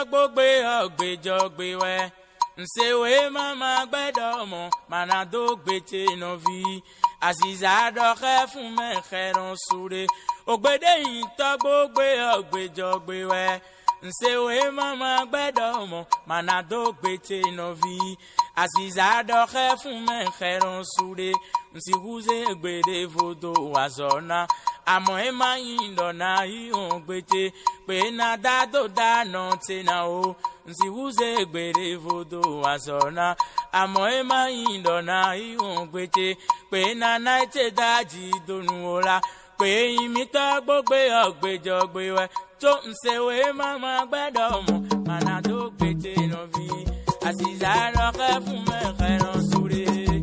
gbogbe ogbejogbe we nsewe mama gbedomo manado gbete novi aziza doke fun me kheron sure ogbede yin to gbogbe ogbejogbe we nsewe mama gbedomo manado gbete novi aziza doke fun me kheron sure nsi huze gbede vodo wazona amo emayin dona ion gbete pe na dado dano tena o nsi huze gbede vodo wazona amo emayin dona ion gbete pe na naite daji donu ola pe imita gbogbe ogbejogbe we to nsewe mama gbedomo manado gbete novi asiza roke fun me kheron sure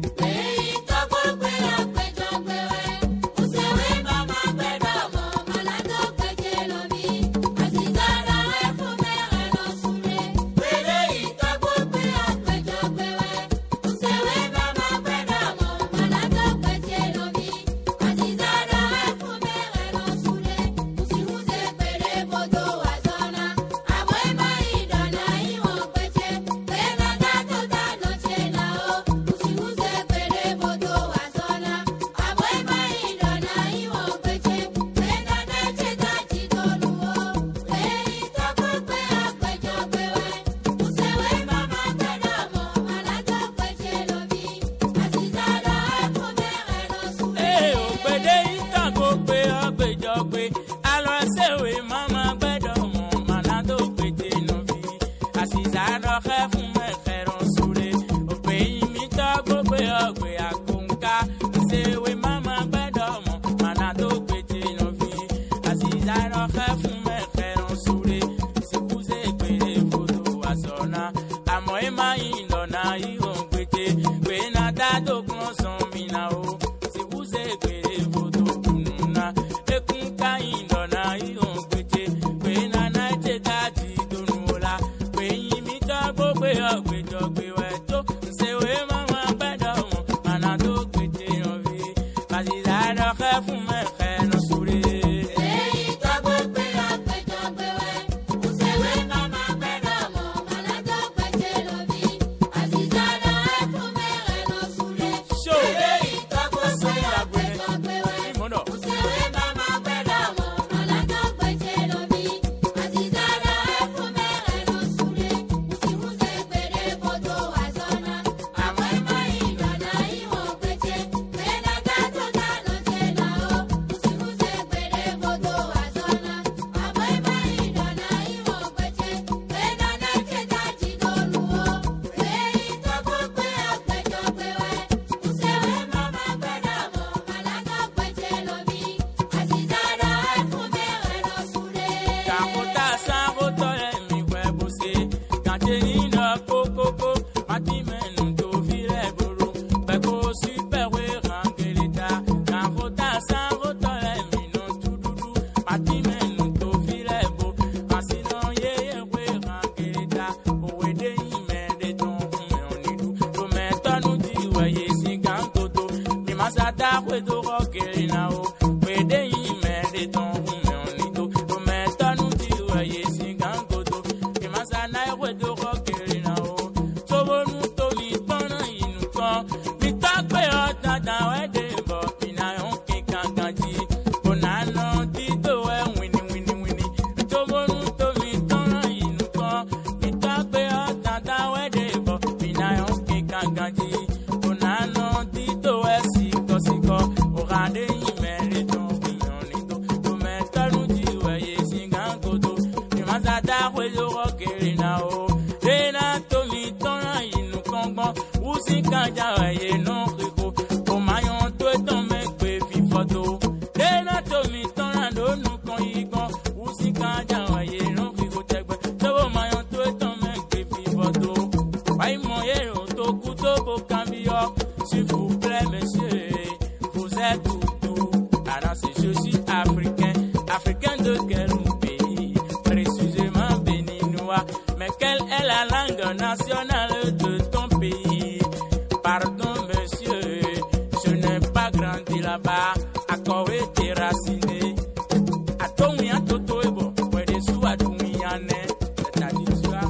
S'il vous plaît, monsieur, vous êtes tout. Alors, c'est je suis africain, africain de quel pays? Précisément béninois. Mais quelle est la langue nationale de ton pays? Pardon, monsieur, je n'ai pas grandi là-bas. À Kowe, t'es raciné. À Tomi, à Toto, et bon, ouais, des sous, à Toumi, à Né. C'est-à-dire, tu as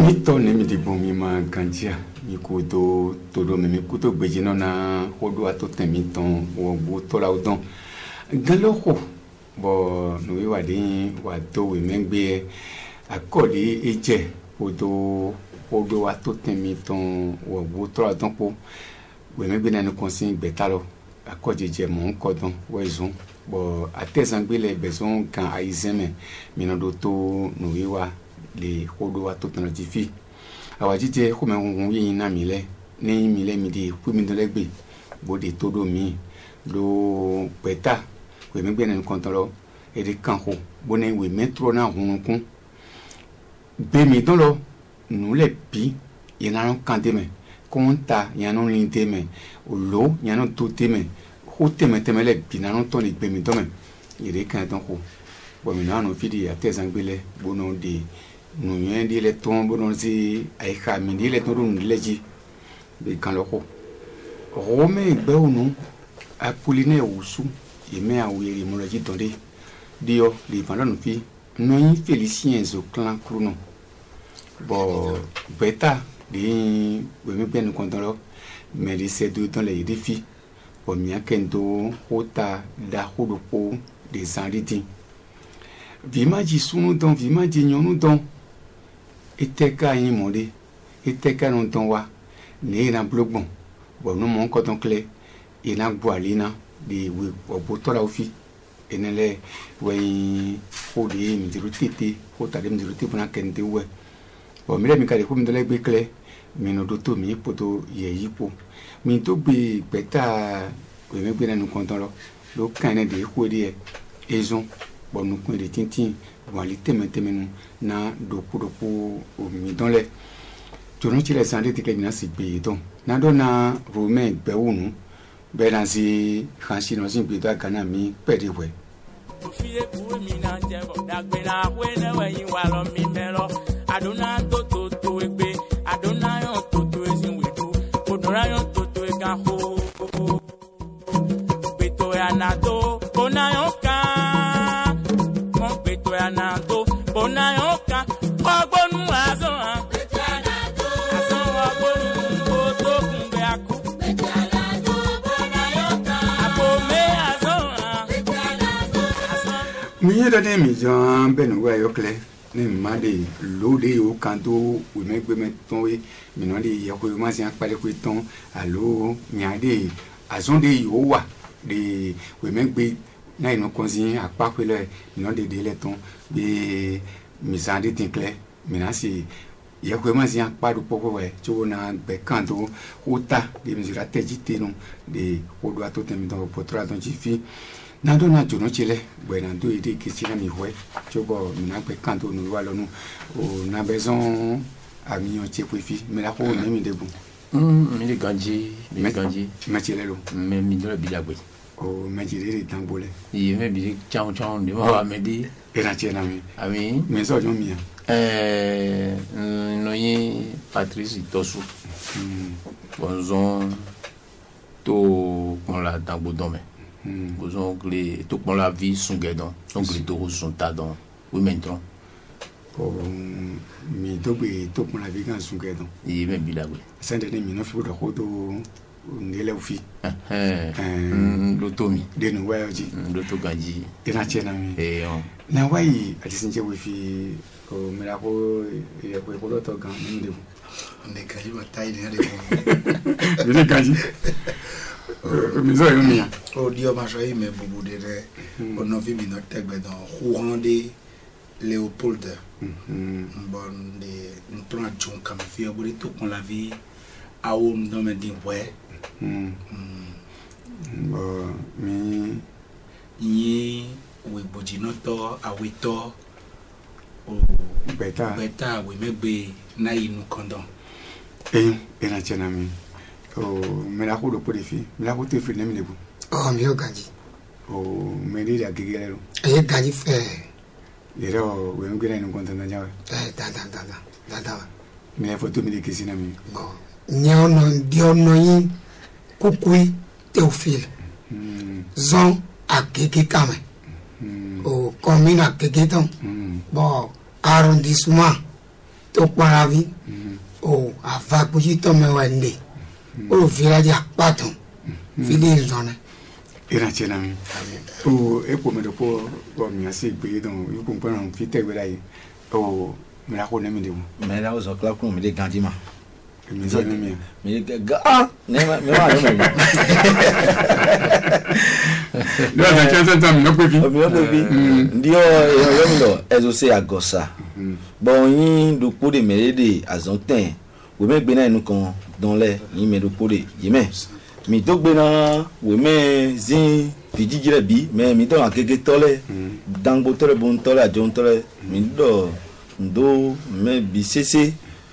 mito ne mi di bon mi ma ganjia mi ko to do mi ko to gbeji na hodo ato temi ton wo bo to la odon galo ko bo no wi wa din wa to we mengbe akodi eje hodo ato temi ton wo bo to la odon ko we mengbe na no konsin betalo akodi je mo nko don wo ezun bo atezangbe le beson kan aizeme mi no do to no wi wa le hodo ato ton jifi awajije ko me hun yin na mi le ni mi le mi di ku mi do legbe bo de todo mi lo peta we me gbe na konton lo e de kan ho bo ne we metro na hun kun be mi don lo nu le bi yen na kan de me konta yan no lin de me o lo yan no to de me ho teme le bi na no ton le gbe mi do me e de kan don ho bo mi na no fidi atezangbele bo no de nous y dit les tombes dans ces aïkhamini les tombes nous les de quand le ro Romain beunu Apollinaire Oussou et mais à ouïe mon lagi tondé dio les pendant nous fi non félicien zo clan crouno bon beta de we me bien nous content là mais les ces deux dans les défis pour mia kendo hota da hodopo des anditi vimaji sunu don vimaji nyonu don eteka yin monde eteka non ton wa ne na blogbon bon no mon coton clé ina boalina de we obotora ofi enele we odi mi dirutete hota de mi dirutete bona kende we bon mi le mi ka de ko mi do le gbe clé mi no do to mi poto ye yipo mi to gbe peta we me gbe na nu konton lo kan ne de ko de ezon bon nous coin de tintin bon ali teme na dopo o mi don le tono ti le sande ti klemina si gbe don na do na Romain gbe wonu be na si khansi no sin gbe do Ghana mi pede we o fi e bu mi na je bo dagbe na we ne we yin wa lo mi melo adona to egbe adona yo to ezin we do odora yo to e kan ho beto ya na do ona yo Anado, Bonayoka, Obonu Azon, Betanado, Azon, Obonu, Oto Kumbeaku, Betanado, Bonayoka, Abome Azon, Betanado, Azon. Mi da de mi jan benu wa yo kle ni ma de lo de o kanto we me gbe me ton we mi no de ye ko ma si an pale ko ton alo nya de azon de yo wa de we me gbe na ino konzin akpakele non de le ton be misandi tinkle minasi ye ko ma si akpadu poko we cho na be kanto uta de misira tejite no de odo ato temi don potra don jifi na do na jono chile we na do ide kisina mi we cho bo mina be kanto no wa lonu o na beson ami on che kwefi me la ko mi de bon mi de ganji me chile lo me mi do bilagwe o majiri tambole ye me bi chang de wa me di era chena mi ami me so jo mi no yi Patrice Tosu bonzon to kon la tango don me bonzon clé to kon la vie sungedon donc le to son ta don oui maintenant o mi to be to kon la vie kan sungedon ye me bi la we sende ni mi no fi do hodo ndele ufi lotomi de no wa oji loto ganji ina chena mi na wai atisinje we fi o mira ko e ko lo to gan ni de ne kaji ma tai ni de ni ganji mi zo yo mi o dio ma so me bubu de o no vi mi no tegbe don Juan Léopold bon de ntron adjon kam fi o bori to kon la vie a o no me di we mi yi we bojinoto aweto o beta we megbe na inu kondon ena chena mi o me la ko do porifi me la ko te fi nem lebu oh mi o ganji o me ri da gegele lo ganji fe yero we ngwe na inu kondon na jawe da me la foto mi de kisina mi bon nyono diono yin kukui Théophile zon akeke kame o commune akeke ton bon arrondissement tó pọ́nra bí o àfàgbójú tọ́mọ wa nílé o fìlàjà pàtó fìlẹ̀ ìzọ́nà. ìrántí náà mi o epo mi dọ̀pọ̀ ọ̀ mi àti ìgbéyìí dán ikú pẹ́ràn fi tẹ̀gbẹ́ láyé o mìíràn kó nẹ́mi dé wọn. mẹ́ra ó sọ kílákùn mi dé gàdí ma. èmi sọ ní mi. mi gà ní ma yọ mẹ́rin. ní ọ̀sán tí wọ́n sẹ́ńtà mi lọ́pẹ́ fi. mi lọ́pẹ́ fi ndí ọ èèyàn yọ mi lọ ẹ̀zọ́ ṣe àgọ́sà bọ̀ yín dòpó de mẹ́rẹ́ de àzọ́ntẹ̀ wèmẹ́ gbé náà inú kan dánlẹ̀ yín mẹ́ dòpó de yìmẹ́ mi tó gbé náà wèmẹ́ zin fìdíjì rẹ̀ bí mẹ́ mi tó hàn kéke tọ́lẹ̀ dangbo tọ́lẹ̀ bó ń tọ́lẹ̀ àjọ ń tọ́lẹ̀ mi dọ̀ ndo mẹ́ bi sese.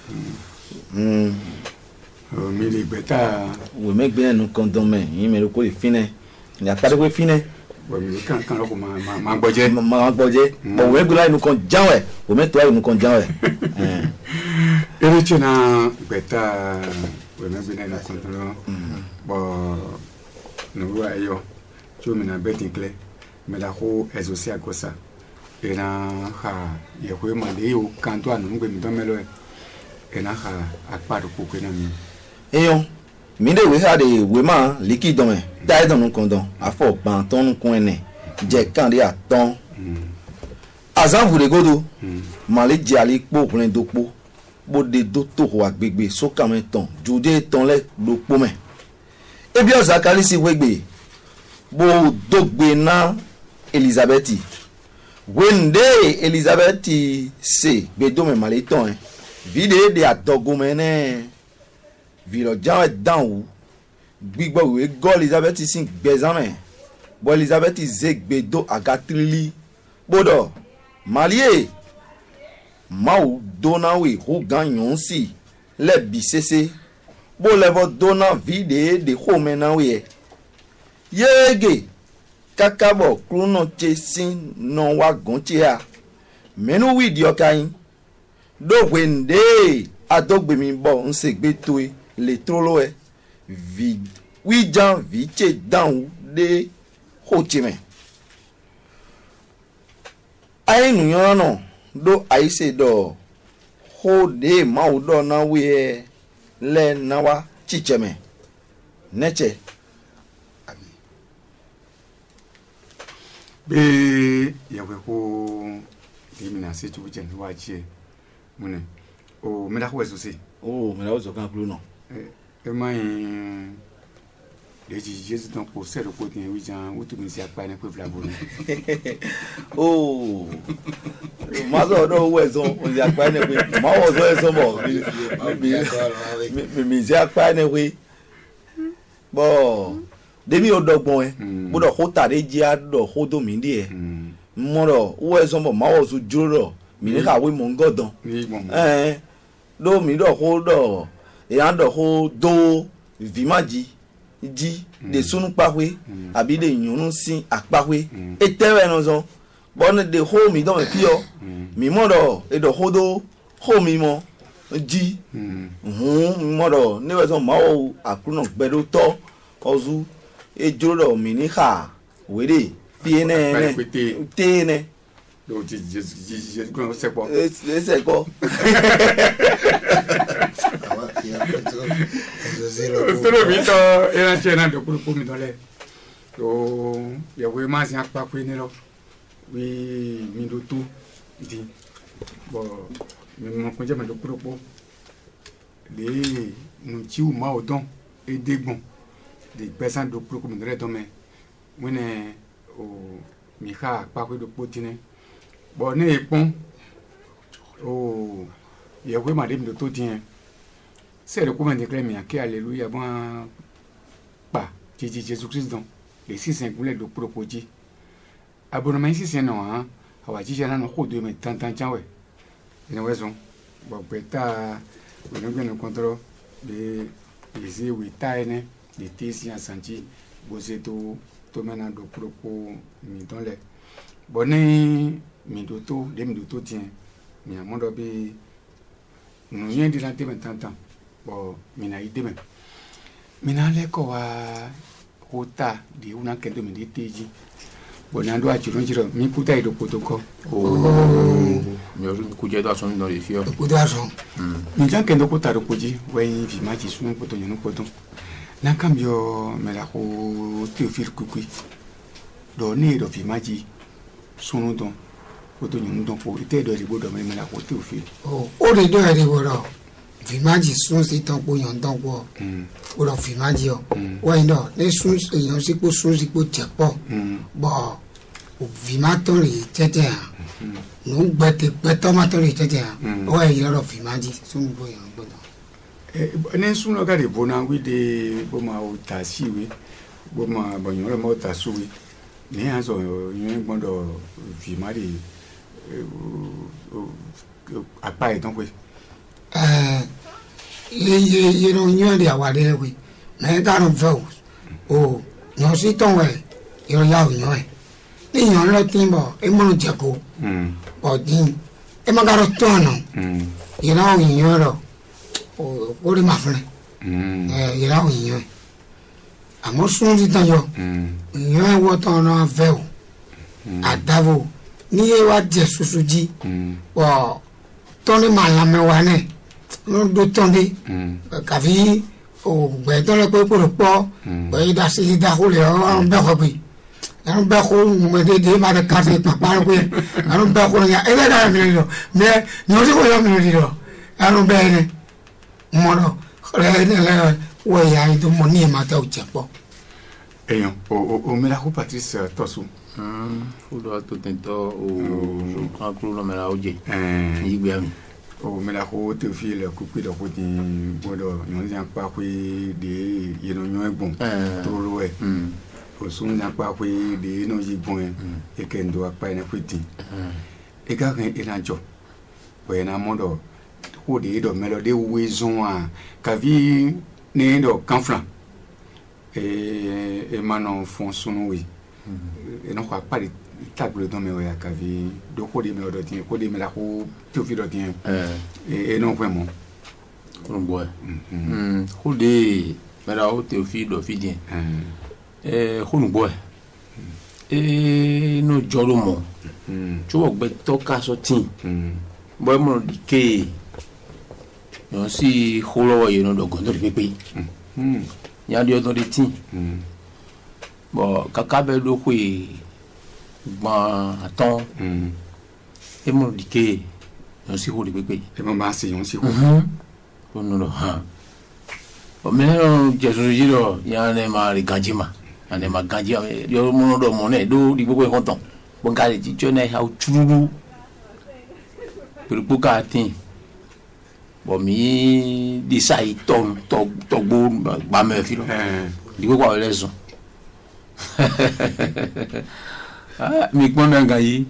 mi lè gbẹ́ta. wèmẹ́ gbé náà inú kan dán mẹ́ yín mẹ́ dòpó de fínẹ́ ní àtàdégbé fínẹ́. mi kan lọ́kọ̀ máa gbọ́jẹ́. máa gbọ́jẹ́ bọ̀ wèmẹ́ gbé náà inú kan jáwẹ̀ wèmẹ́ tó inú kan jáwẹ̀. eré tí na gbẹ́ta wèmẹ́ gbé náà inú kan tó lọ bọ̀ nùwú ayọ̀ tí o mi na bẹ́ẹ̀ ti kílẹ̀ mẹ́ta kó ẹ̀zọ́ sí àgọ́sà ẹ̀nà ha yẹ̀kọ́ ma lè yóò kan tó àná nígbè mi tán mẹ́lọ́ ẹ̀ ẹ̀nà ha apáàdù kókó náà mi. èèyàn mi lè wé sáde wé máa líkì dán ẹ̀ táyé dán nǹkan dán àfọ̀ gbọ̀n tán nǹkan ẹ̀ nẹ̀ jẹ́ káàdé àtọ́n. azanfure godo màlẹ́ jẹ́ àlẹ́ kpó òkùnrin dókpó bóde dótó àgbègbè sókàmẹ́ tán jùdé tán lẹ́ dókpó mẹ́. ebi ọ̀sà kálísì wégbè bó dógbe ná Elizabeth wende Elizabeth se gbedome maleton vide de adogome ne virojan danwu gbigbo we go Elizabeth sin gbezame bo Elizabeth ze gbedo agatrili bodo malie mau donawe ho ganyon si le bisese bo levo dona vide de homenawe yege kakabo kruno chesin no wa gonchia menu wi di okayin do wende adogbe mi bo nsegbe toy le trolo e wi jan vi che down de hochime ai nu yan no do ai se do ho de ma o do na wi e le na wa chicheme neche bee yɛwɛ ko dimina se cogo cɛ ni waati yɛ mun ne o mɛda ko wɛso se. o mɛda ko sɔkan kulo nɔ. e ma ye leji jesu dɔn ko sɛri ko tiɲɛ wi jan o tun bɛ se a kpa ne ko fila bolo. o masɔ dɔw wɛsɔn o se a kpa ne koyi ma wɔ sɔ wɛsɔn bɔ mi se a kpa ne koyi bɔn. demi o dɔgbɔn ɛ o dɔ ko ta de jia dɔ ko do mi di yɛ mɔdɔ o yɛ sɔnbɔ maa wɔ so duro dɔ mi ne ka we mɔ ngɔ dɔn do mi dɔ ko dɔ eyan dɔ ko do vimaji ji de sunu kpakoe abi de nyɔnu si akpakoe etɛwɛ nɔzɔn bɔn de ko mi dɔ mi fi yɔ mi mɔdɔ edɔ ko do ko mi mɔ ji mɔdɔ ne bɛ sɔn maa wɔ akunɔ gbɛdo tɔ ɔzu. ejoro mi ni ha were pie ne te ne do ti je ko se ko se ko toro mi to era chena do ko mi dole do ya we ma si apa ko ni lo wi mi do tu di bo mi mo ko je ma do ko le nu ti u ma o don e degbon de personnes de pro comme de tomé mune o mi ha pa ko do potine bo ne epon o ye we ma de mi to tien c'est le comment de clémia que alléluia bon pa Jésus Christ donc les 6 5 de proposer abonnement ici c'est non hein awa jija na no ko de me tantan chanwe ina wezo bo beta we no gbe no control de les we taine de tesi a senti bose to mena do propos mi don le boni mi do to tien mi amondo be no yen di lante men tantan bo mi na ide men mi na le ko wa hota de una kendo mi de teji bonando a chiro chiro mi puta ido kotoko mi ori kuje da son no ifio kudaso mi jan kendo kota ro koji wen vi maji sunu poto nyunu poto na cambio me la ko Théophile Kukui do ne do vi maji sunu don poto nyunu don ko ite do ribo do me la ko Théophile o de do ribo do vi maji sun si ton po yon don ko o do vi maji o wa ndo ne sun yon si po jepo bo o vi ma ton ri tete no gbete gbeto ma ton ri tete o e yo do vi maji sun bo yon gbodo ne sun lo ga de bona wi de bo ma o ta si wi bo ma bo yon lo ma o ta su wi ni a so yon gbodo vi maji apa e ton we ye no nyo de awa de we me ta no vo o nyo si ton we yo ya nyo e ni nyo lo timbo e mo je ko o din e ma garo tono ye na nyo ro o ri ma fune ye na nyo amo sun di tan yo nyo e wo ton no ave o adavo ni e wa je susuji o toni malame wa ne no do tondi kavi o gbe to le pe ko po o da si da ko le o be ko bi an be ko me de ma de ka se pa pa ko an be ko ya e da mi lo me no se ko yo mi lo an be ne mo no re ne le wo ya i do mo ni ma ta o je po eyan o me la ko Patrice Tosu fudo to tento o akru no me la oje igbe ami o me la ko Théophile Kukui do ko din bodo yon jan pa ko de yeno nyon egbon to lo e o sun na pa ko de no yigbon e kendo apa na ko tin e ga kan irajo we na modo ko de do melody we zon a ka vi ne do kanfran e manon fon sunu we e no ko pa table do me o ya ka vi do ko de me do tin ko de me la ko Théophile do tin e non vraiment on boy ko de me la o Théophile do fi din ko no boy no joro mo chuo gbe to ka so tin boy mo di ke no si holo ye no do gondo pepe ya di odo de tin bo kaka be do ko gba ton e mo di ke no si holo pepe e mo ba si yon si ko no ha o me no jesu jiro ya ne ma ri ganjima ane ma ganjima yo mo do mo ne do di gbogbo kon ton bon ka ti jo ne ha chururu pelu buka tin bo mi di sai to gbo ba me fi lo di gbogbo o lesun mi gbon na gan yi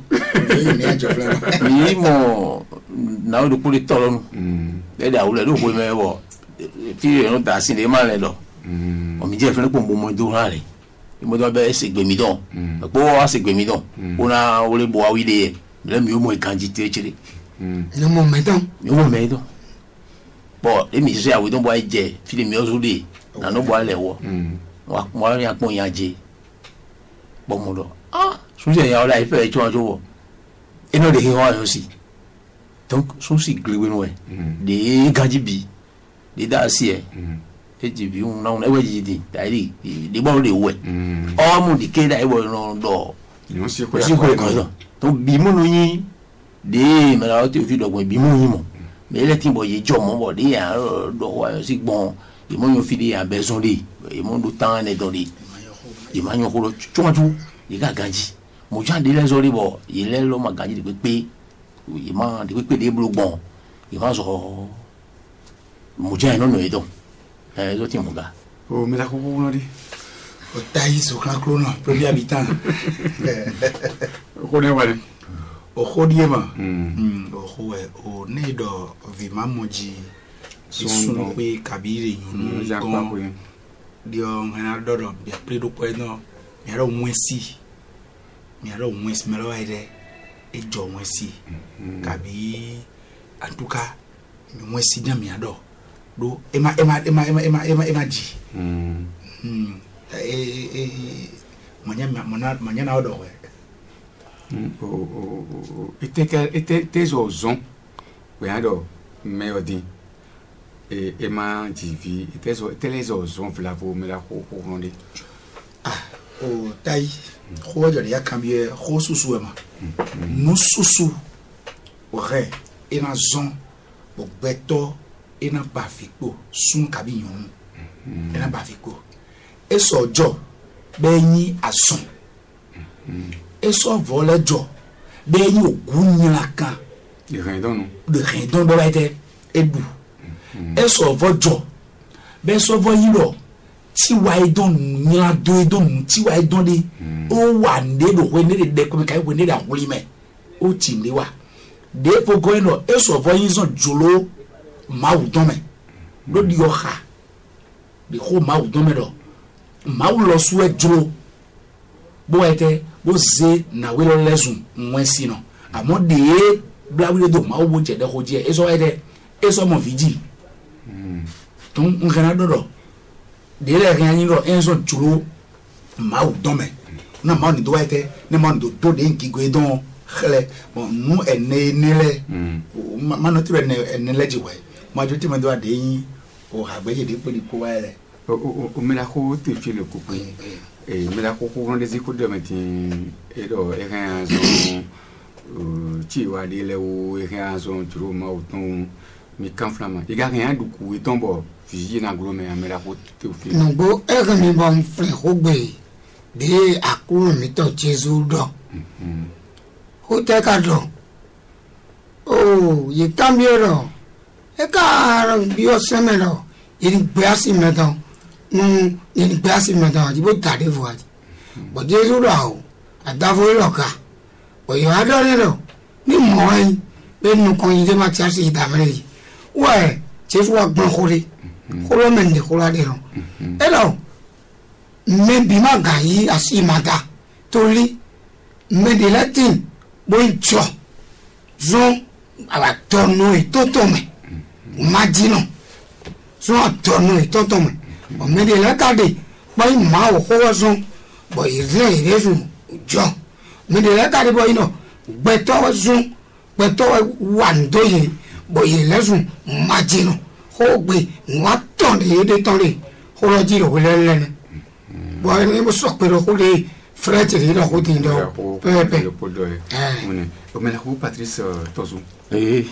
mi mo na o do puli tolo be da wule do ko me wo ti e no da sin le ma le lo o mi je fe po mo do ra re mo do be se gbe mi don po wa se gbe mi don ona o le bo wa wi de le mi o mo kanji te chire no mo medo bo e mi se awi don bo je fi le mi o so de na no bo ale wo wa mo ri apon ya je bo mo do so je ya o la ife jo wo e no de hi wa yo si donc so si glewe no e de kanji bi de da si e ji bi un na un e we ji di dai di bo le we o mu di ke dai wo no do yon si ko ya to bi mo no yin de me la o Théophile do bi mo yin mo me le tin bo ye jo mo bo de ya do wa si gbon e mo yo fi de ya besoin de e mo do tan ne do de e ma yo ko chuchu e ga ganji mo jan de le zo ri bo e le lo ma ganji de pe e ma de pe de blo gbon e ma zo mo jan no no e do zo ti mo ga o me la ko no di o tai so kan krono premier habitant ko ne wale o khodiema o khowe o ne do vima moji sunu pe kabiri yunu ja pa ko dio ngana do bi apredo ko no mi ara onwesi me lo ide e jo onwesi kabi antuka mi onwesi nya mi ado do ema ji manya na odo we tes ozon beado meodi e ma jivi tes ozon flavo me la ho ronde o tai ho jori ya kambie ho susu ma no susu o re ina zon o beto ina bafiko sun kabiyon ina bafiko eso jo beyin ason eso vole jo beyin ogun nila kan de rien don do baite edu eso vojo be so voyin lo ti wa idon nila do idon ti wa idon de o wa nde do we ne de ko kai we ne da huli me o ti nde wa de fo go no eso voyin zon jolo ma u don me lo di o ha de ko ma u don me do ma u lo su e jolo bo ete bo ze na we lo lesun nwensi no amo de bla we do ma u bo je de ko je eso ete eso mo viji ton ngana do de le rien ni do enzo jolo ma u don me na ma ni do ete ne ma do de nki go don khele bon nu ene le ma no tire ene le ji we ma jo ti ma do ade yin o agbeje de pe ni ko wa le o me la ko te fi le ko e me la ko ronde zi ko de metin e do e rien zo ti wa de le o e rien zo jolo ma u ton mi kan flama e ga rien du ku e ton bo fi na gro me la ko te fi no bo e ga mi bon fle ho gbe de akuru mi to Jesu do ho te ka do oh ye cambiero e ka bi o se me do ye gbe asi me do ye gbe asi me do ji bo ta de vo ati bo Jesu do o adavo lo ka bo yo adore lo ni mo yin be nu kon yin de ma ti asi da mere yi we Jesu wa gbon khore kholo men de khola de ro e lo me bi ma ga yi asi mada tori me de latin bo ncho zo aba tono e toto me imagino zo tono e toto me o me de la kade bo ma o ho zo bo ire zo jo me de la kade bo ino beto zo beto wando ye bo ye lezo imagino ho gbe wa ton de tonle ho lo ji ro le bo ni mo so pero ho le frère il a rodé là pepe o me la ko Patrice tozu eh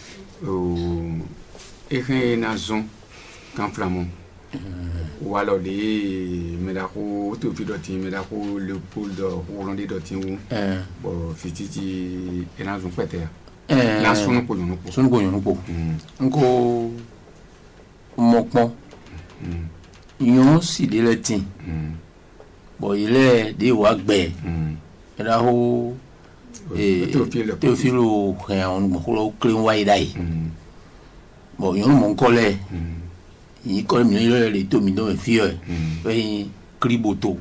e na zon kan flamon ou alors de me la ko to fi do tin me la ko le pool do ronde do tin wo bo fititi e na zon pete na sunu ko yon ko nko mokpon yon si de le tin bon il est des wagbe là ho Théophile rien on clean white dai bon yon mon collègue il comme il to mi do fi e kriboto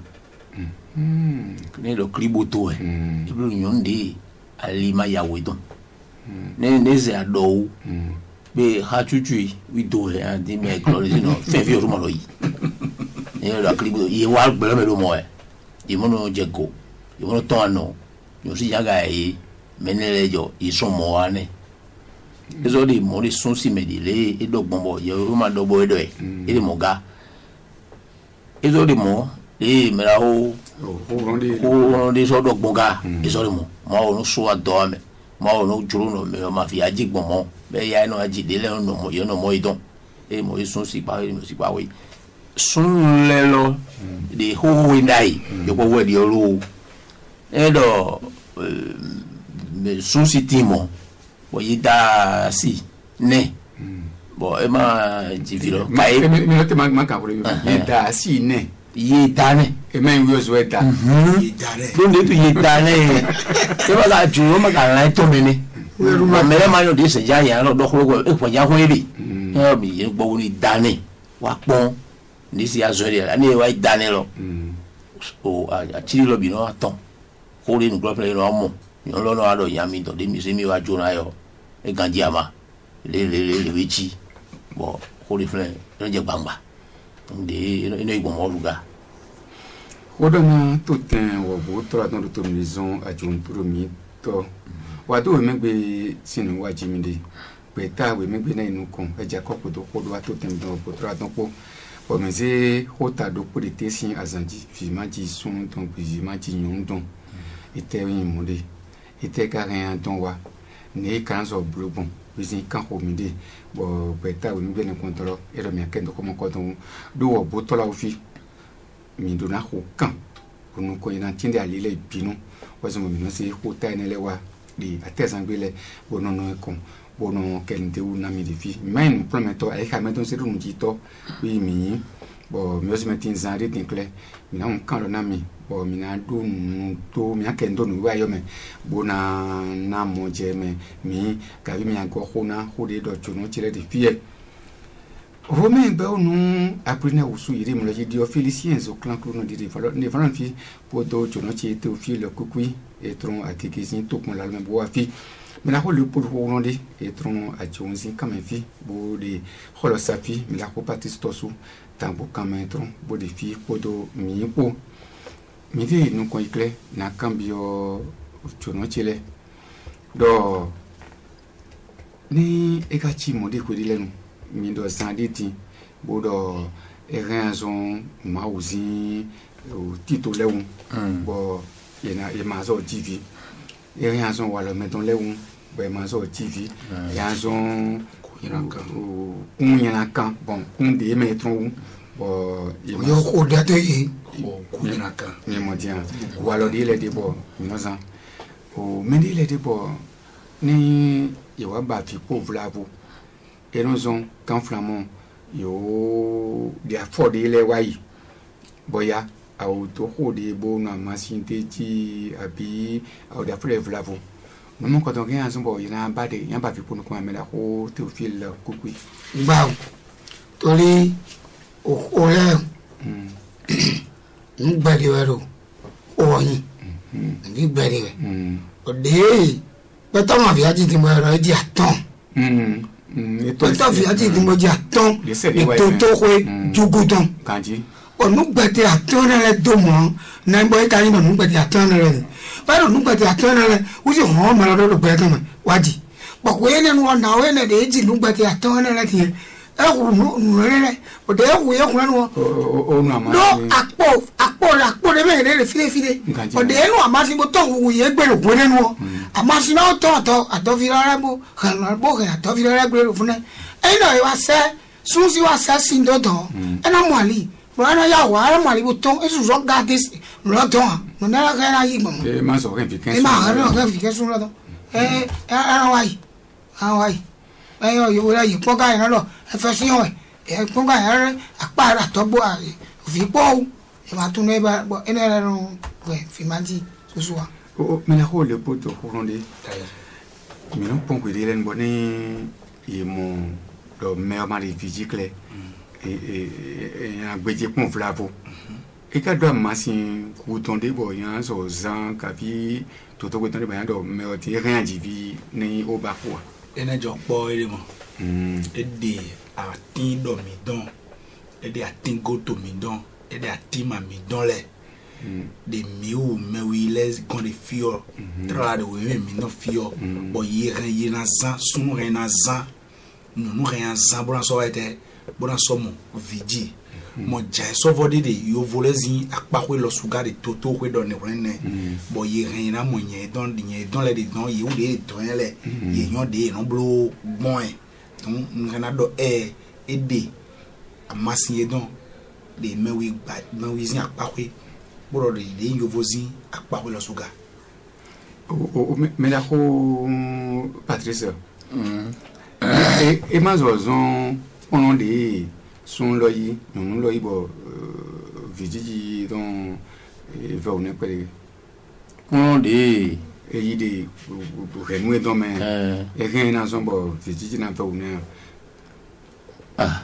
ne le kriboto e lu yon de alima ya wedon ne ze ado be ha chuchu wi do e andi me glory no fe fi o mo lo yi e la kriboto ye wa gbele me lo mo e imono jego imono tono yo si yaga e menele jo iso mo ane ezo di mo ri sun si medile e dogbon bo yo ma dogbo edo e e mo ga ezo di mo e mera ho ronde so dogbon ga ezo di mo no so ado ame mo no juru no me ma fi ajigbon mo be ya no ajidele no mo yo no mo idon e mo sun si pa we sun le lo de ho windai yo ko we di olu edo me sun si timo bo yida si ne bo e ma jiviro kai me te ma ka wole yida si ne yida ne e ma wi ozo eta yida ne don de tu yida ne e ba ga ju ma ka la to me ne ma mere ma yo de se ja ya lo do kholo e po ja ho ri e bi ye gbo ni dane wa pon ni si azori ani wa dane lo o a chiri lo bi no aton ko le nu glo play no mo yo lo no ado yami to de mi se mi wa jona yo e gandiama le wichi bo ko le fle no je gbangba de ino igbo mo luga Rodona tout un robot, toi dans l'automatisation à John Promi, toi. Wado megbe sinu wajimide. Beta we megbe na inukon. Eja koko do kodo ato tem do potra don po. O meze hota do po de tesin azanji. Fi maji sun don bi maji nyon don. Ite yin monde. Ite ka ren don wa. Ne kan so blobon. Bizin kan ho mide. Bo beta we megbe na kontrol. Ero mi akendo komo ko don do wo botola ofi. Mi do na ho kan. Kunu ko ina tinde alile binu. Wazo mo mi no se hota enele wa. Di atezangbele bonono ekon bono kende u na mi defi main prometo ai ka meton se dum jito wi mi bo mi osi metin zanri dinkle mi na un kan lo na mi bo mi na do nu to mi akendo nu wa yo me bona na mo je me mi ka wi mi ago hona hode do chuno chire de fie o me be onu aprina usu ire mo le di officien zo clan clono di valon fi podo chuno chi te fi le kukui et tron à Kikizin, tout mon l'allemand bois fi. Mais la rôle pour Hollande et tron à Jonesin comme un fi, beau de Holosafi, mais la copatis tosu, tambo comme un tron, beau de fi, podo mi po. Midi nous coïcle, n'a cambio Chonochile. Do ni ekachi mode kwedilenu, mi do sanditi, bodo eranzon mauzi, tito leun, bo. Il m'a zo TV. Il y a un son wala mettons les on, ben m'a zo TV. Il y a un son Kunyanaka, bon, Kundi mettons bon. Yo ko date yi. Kunyanaka. Mais mon Dieu, ou alors il est des bon, nous en. Ou mais il est des bon. Ni yo abafi pauvre là vous. Et nous on quand flamand yo dia ford il est wai. Boya au toho de bon à machine ti abi au da fleuve lavo non quand on gagne un il a pas de y a pas vu pour nous comme la au Théophile Koukui Ba tori o le ngbali wero o yin ni gbali we o de beto ma fi ati ti mo ro di aton beto fi ati ti mo di aton to to ko jugudan kanji onugbete atonere domo na ngbo ita yin onugbete atonere ba onugbete atonere uji ho ma lo do gbe kan waji bo ko ene nu na we ne de ji onugbete atonere ti e ku nu rere o de ku ye ku nu o nu ama no akpo de me re file o de nu ama si bo to wu ye gbe lo ko ne nu ama si na to ato fi rara bo kan bo kan ato fi rara gbe lo fun e no e wa se sun si wa se sin do don e na mo ali Bueno, ya guarda malibutón, eso es un gatis, no toma, no nada que era ahí, mamá. Más o menos, es más, no, que es un lado. Guay. Yo voy a ir, ponga en lo, efesión, ponga en a para, topo, fipo, y va tu neva, en el fimanti, susua. Me la jolie pour te rendre. Mais non, pour que dire une bonne, et mon meilleur mari physique, et un petit pont flavo. Et quand doit machine coûter bon y a so zan capi tout au côté de bien do mais on tient rien divi ni au bas quoi et na jo po élément et de a tin do mi don et de a tin go to mi don et de a tin ma mi don le de mi ou me wi les gon de fio tra de we mi no fio bo yi na zan sunu re na zan no rien zan bo na so ete bona somo vidi mo jai so vodi de yo volezi akpakwe lo suga de toto kwe don ne rene bo ye rena mo nye don le de don ye u de don le ye nyon de no blo bon don ngana do ede amasi ye don de mewi zin akpakwe bo de yo vozi akpakwe lo suga me la ko Patrice et mazozon on dit son loyi non loyi bo vidi don va on est près on dit et il dit renouer dans mais et rien dans son bo vidi na va on ah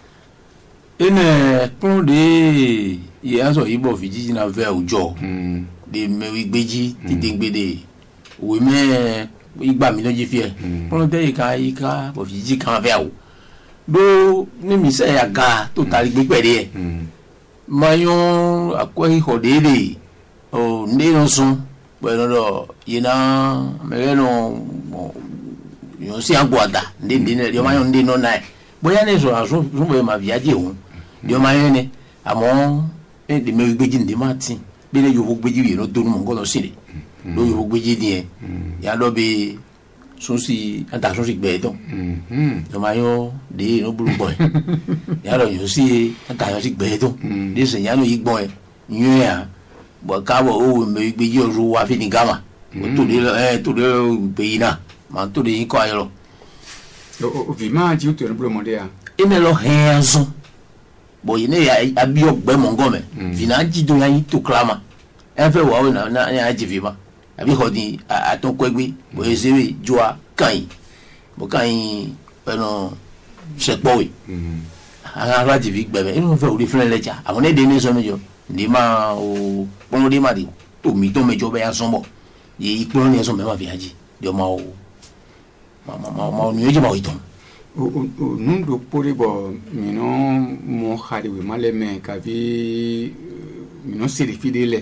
ene on dit il a so ibo vidi na va ojo de me igbeji ti dengbede we me igba mi loji fi e on de ika bo vidi kan va o do ni mi se ya ga to tari gbe pere e mayon akwa hodele o ndeno son bueno yina megeno yo si aguada ndine yo mayon ndino nai boya ne so aso so ma viaje hun yo mayon ne amo de me gbeji ndi mati be le yo gbeji wi no tonu mo ngo lo sire lo yo gbeji die ya lo be so si anta so si gbe don yo mayon de no buru boy ya lo yo si anta yo si gbe don de se ya no yigbon e yun ya bo ka bo o me gbeji o ro wa fi ni gama o to de pe ina ma to de ko ayoro o vi ma ji o to no mo de ya ime lo henzo bo yine ya abi ogbe mongome vina ji do yan to klama e fe wa na ya ji vi ma abi hodi aton kwegbe bo ezewe joa kan bo kan eno se powe ara ji vi gbe inu fe o di flen leja àwọn ne de ni so mejo ndi ma o bon di ma di to mi to mejo be ya so mo yi ipon ni so me ma vi aji di o ma o ma ni eje ma o iton nun do pori bo mino mo khadi we male me ka vi mino siri fidele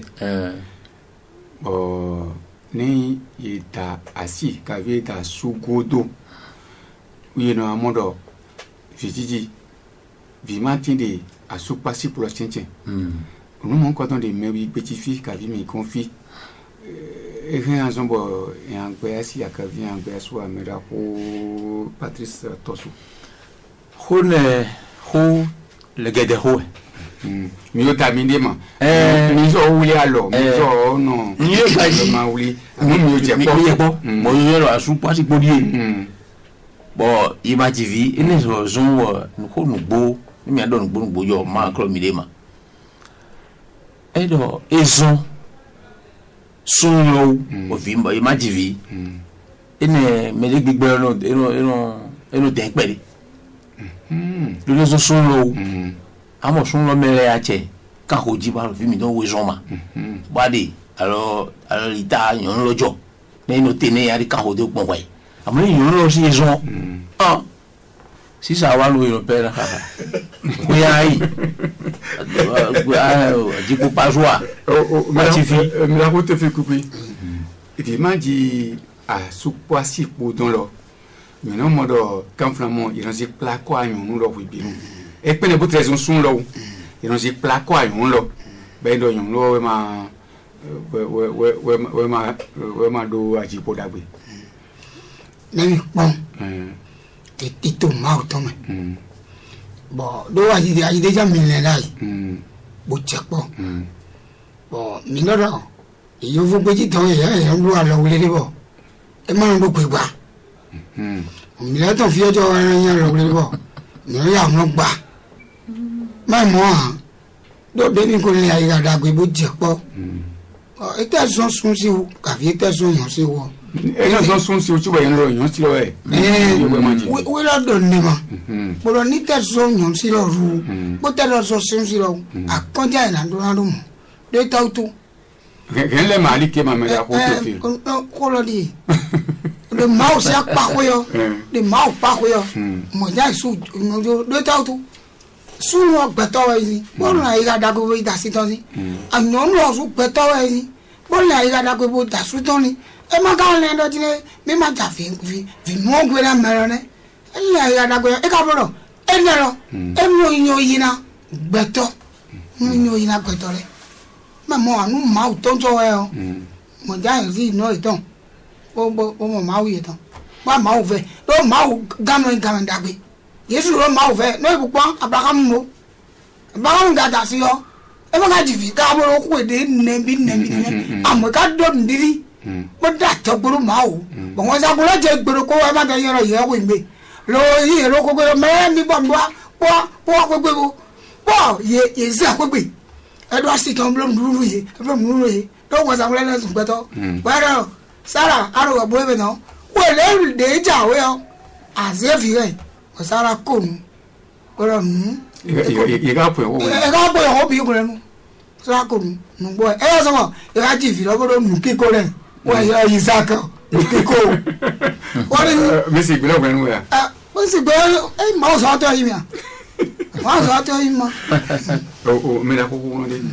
bo ni ita asi ka vi ta sugodo we no amodo fijiji vi matinde asu pasi pour chenchen nous mon coton de me bi petit fille ka vi me confi e rien zombo e an kwesi ya ka vi an kwesu a mera ko Patrice Tosu hone ho le gede ho mi yo taminde ma mi zo wuli alo mi zo no mi yo ba ji ma wuli mi yo je po mo yo lo asu pasi podie bo ima tv ene so zonwo ko nugbo mi adon nugbo yo ma kro mi de ma edo ezon sunlo o fi mbo ima tv ene mele gbigbe eno den pere lo so sunlo amo sunlo mere ache ka hoji ba fi mi don we zoma bade alo ita yon lojo ne no tene ya ri ka hode gbon wa amo yon lo si ezon si sa wa lo yo pere ha ko ya yi di ko paswa ma ti fi mi la ko te fi kupi e ma di a supo asi po don lo mi no modo kan flamo iran si pla ko ayun nu lo wi bi e pe ne bo trezon sun lo iran si pla ko ayun lo be do yun lo we ma do aji po dagbe nami pon te tito ma to me bo do aji de jam mi le lai bo chepo bo mi no ro iyo fu gbeji ton ya lu alo wele de bo e ma ndo pe gba mi le ton fi ojo ran yan lo wele bo mi ya mo gba ma mo han do de ni ko le ayi da gbe bo chepo e te so sun si o ka fi te so yan si wo e na so sun si o ti wa yan lo yan si lo we la do ni ma bo ni te so yan si lo ru bo te lo so sun si lo akonja ina do ran mo de ta tu gen le mali ke ma me da ko to fi ko lo di de mau sa pa ko yo de mau pa ko yo mo ja su de ta tu su lo gbeto wa yi bo na ira da go da si ton si anon lo su gbeto wa yi bo na ira da go da su ton ni e ma ka le do tine mi ma ja fi mo gbe na mero ne e la ira da go e ka bro e ne lo e mo yo yi na gbeto mo yo yi na gbeto le ma mo anu ma o ton so e o mo ja yi no iton o mo ma o yi ton ma o fe do ma o gamo da gbe Yesu ro ma o fe no ipupo Abraham no Abraham ga da si yo e mo ga jivi ka mo ro ku de nebi amo ka do ndiri mo da to gboro ma o bo won sa gboro je gboro ko e ma da yoro ye ko nbe lo yi ro ko gboro me mi bo mwa po bo ye za ko gbe e do asi ton blom duru ye e blom duru ye do won sa gboro na sun gbeto wa ro sara aro bo ebe no we le de ja we o azefi re Osara konu koro nu ye ga po wo bi ko nu sara konu nu boy e so mo e ga ji fi lo bo nu kiko re wa ya Isaka kiko wori mi si gbe lo nu ya mo si gbe e ma so to yi mi Wa za to ima. O me la ko ko de.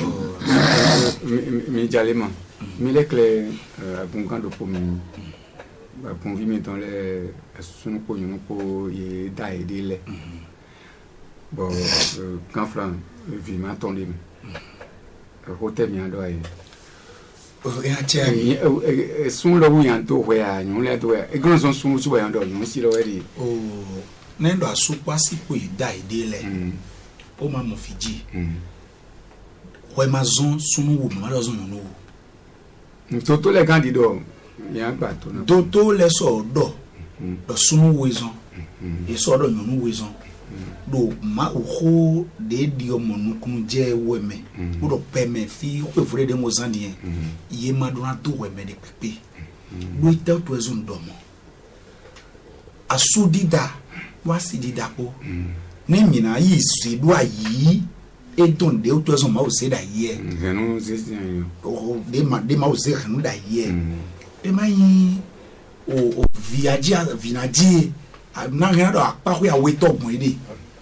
Mi jalema. Mi le clé bon quand do pour mi. Ba pour vi mi dans les sunu ko yunu ko ye da ide le. Bon quand flan vi ma tondi. Hotel mi ando ai. Ya che sun lo yan to we a nyun le to e gron son sun su we ando nyun si lo we di. Nendo asukwa sipo ida ide le. O ma mo Fiji. We ma zon sunu wo ma do zon no. To le kan di do yan gba to na. To le so do. Do sunu wo zon. E so do nyun wo zon. Do ma ho de di omo nu kun je we me. O do pe me fi o pe fure de mo zandien. Iye ma do na to we me de pepe. Do ita to zon do mo. Asudida wa sidida ko. Ni mina yi si do ayi e don de o to zon ma o se da ye. Genu zizin yo. O de ma o se genu da ye. E ma yi o vinaji na gena do apa ko ya we to gun ide.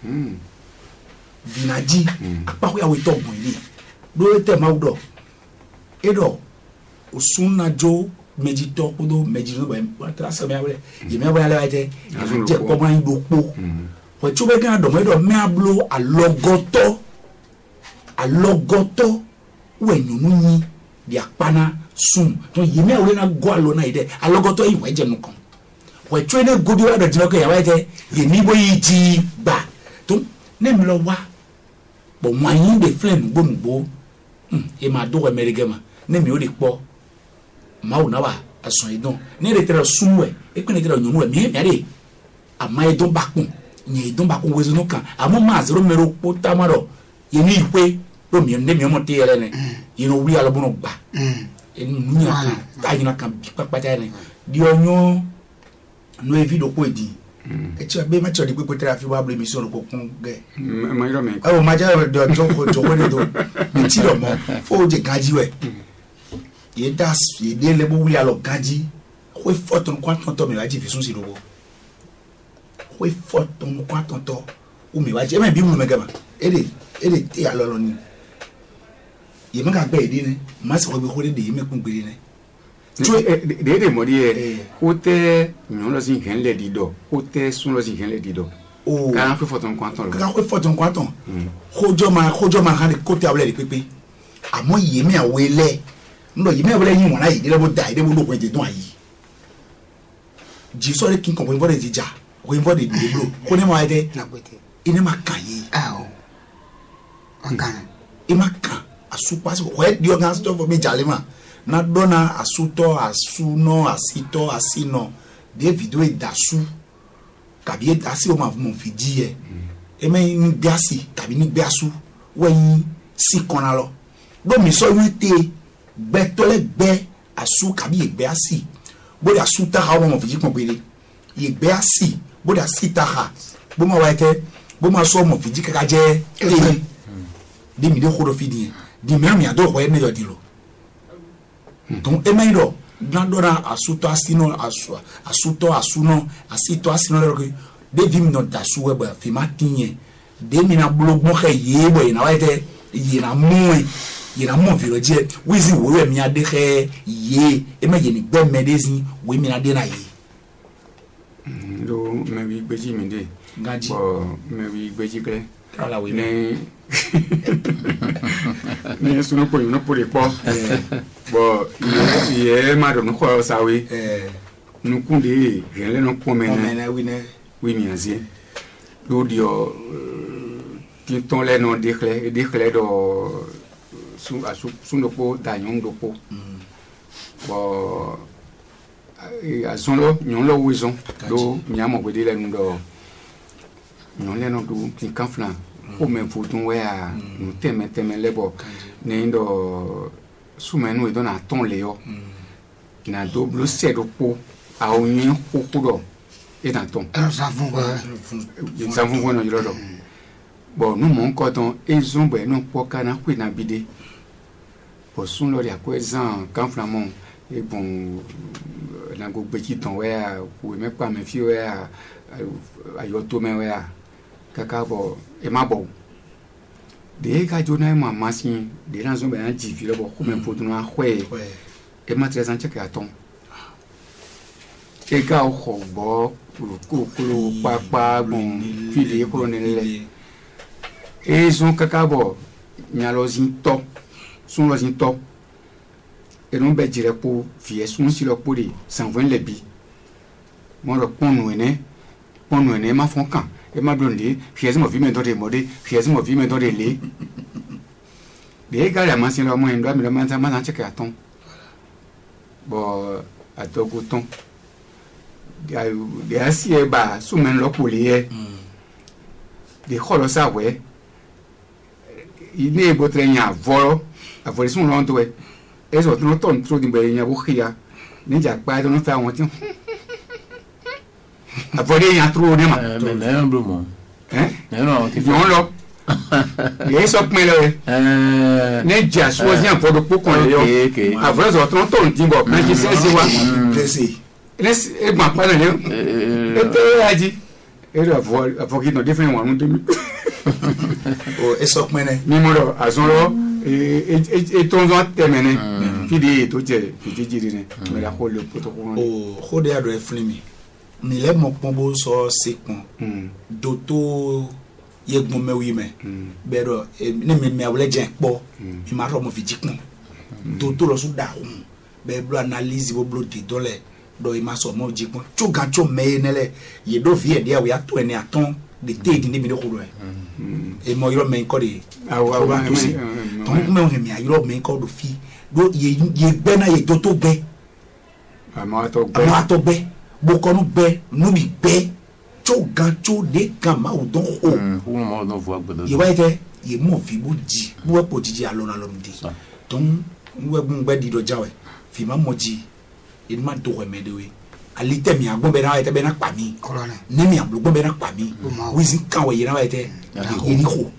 Vinaji apa ko ya we to gun ide. Do te ma do. E do o sunna jo meji to ko do meji no ba tra se me awle. Ye me awle ala je. Je ko ma ndo po. Wa chube gena do me do me ablo alogoto we nyunu ni di apana sun to ye me awle na go alo na ide alogoto yi we je nu kan. We train good way do jino ko ya wa je ye ni bo yi ti gba to ne mi lo wa bo wan yin de flame gbonugbo e ma do we merigema ne mi o de po ma o na wa asun idon ni re tere sunwe e kun tere nyunu e mi ere ama idon bakun ni idon bakun we zunu kan amo ma zero mero po tamaro ye ni ipe do mi ne mi o mo te ere ne ye no wi alobono gba e nu nya kan ta yin kan bi papata ne di onyo no evido ko edi e che be ma che di pe tra fi wa ble mi so ko kun ge Ma iro me. o ma ja do jo ko ne do mi ti do mo fo je gaji we ye das ye de le bo wi alo gaji we foton kwanton to mi wa ji fi sun si lowo we foton kwanton to o mi wa je me bi mu me gama ede ti alolo ni ye ma ga gbe edi ni ma se ko bi ko de ye me kun gbe ni de mori e hote nyon lo sin hen le di do hote sun lo sin hen le di do o kan fe foton kwanton ka ko foton kwanton hojo ma ha de ko te abule de pepe amo ye me awele ndo ye me awele yin wona yi de bo da de bo do ko je don ayi ji so le kin ko bo de ja ko bo de blo ko ne ma de Na kwete. ine ma kan yi Ah. Akana. e ma kan asupa so ko di organ sto for me jalema na dona asuto asuno asito asino de video e dasu kabi e dasi o ma mo Fiji e e me ni biasi kabi ni biasu wen si kona lo do mi so wi te gbe to le gbe asu kabi e biasi bo de asu ta ha mo Fiji pon pere e biasi bo de asita ha bo ma wa te bo ma so mo Fiji kaka je e de mi de ko do Fiji di me mi ado ko e ne yo di lo donc emairo glandora asuto asino asuto asuno asito asino le ko de vim no dasu weba fi matinye de mi na blog mo ke yebo ina waite yina mo fi roje wizi wo we mi ade ke ye e ma ye ni gbe medezi we mi na de na ye do me wi gbeji mi de gaji bo me wi gbeji kle ala we ne ne sunu ko no po de po bo ye ma do no ko sawe nu kunde gen le no ko mena na oui mi azie do dio ti ton le no de kle do su no po da nyong do po bo a son lo nyon lo wizon do mi amo gbe de le nu do nyon le no do ti kan flan o me fotun we a nu teme lebo ne ndo su menu e do na ton le yo na do blo se do po a o yin ko do e dan ton Alors ça font quoi? ça fun no yiro do bo nu mo nko ton e zon bo no po kana ku na bide bo sun lo ya ko ezan kan flamon e bon na go gbe ki ton we a ku me pa me fi we a yo to me we a kaka bo e ma bo de ka jona ma masin de ran zo be an ji fi lo bo ko men potu na hwe e ma 13 ans che ka ton e ka o ko bo ko papa bon fi de ko ne le e zo kaka bo nya lo zin to sun lo zin to e non be jire po fi sun si lo po de 120 le bi mo lo ponu ene ma fon kan e ma blonde fiez mo vime de mode fiez mo vime de le de ga la masin lo mo ndo mi lo ma check aton bo atogo ton de asie ba su men lo polier de kholo sa we ine bo trenya volo avori sun lo nto we ezo tun ton tro di be nya bo khia ni ja pa do no fa won ti avori nya tro ne ma mais non blum non ti yon lo ye so pin lo ne ja so nya po do po kon yo avori zo tun ton ti bo na ji se wa blessé les e ma pa na le e te aji e do avori no different one to me o eso mene mi mo azoro e ton zo temene fidi to je fidi jiri ne me la ko le poto ko o khode ado e flimi ni le mo pon bo so sekon doto yegbon mewi me be do ne me awle jen po mi ma ro mo fi jikun doto lo su da be blo analyse bo blo de dole do i ma so mo jikun chuga cho me ne le ye do vie dia we ato ene aton de tegi ni mi do ko e mo yoro me ko de awa to si ton me o mi ayoro me ko do fi do ye gbe na ye doto gbe ama to gbe bo ko nu gbe nu bi gbe chuga cho de kan ma o don o mo no vo agbedo ye wa ite ye mo fi bo ji bo po jiji alona lo ndi ton we gun gbe di do jawe fi ma mo ji in ma do we me de we ali te mi agbon be na ite be na pa mi colonel ne mi agbon be na pa mi wizi kan we ye na ite ye ni ko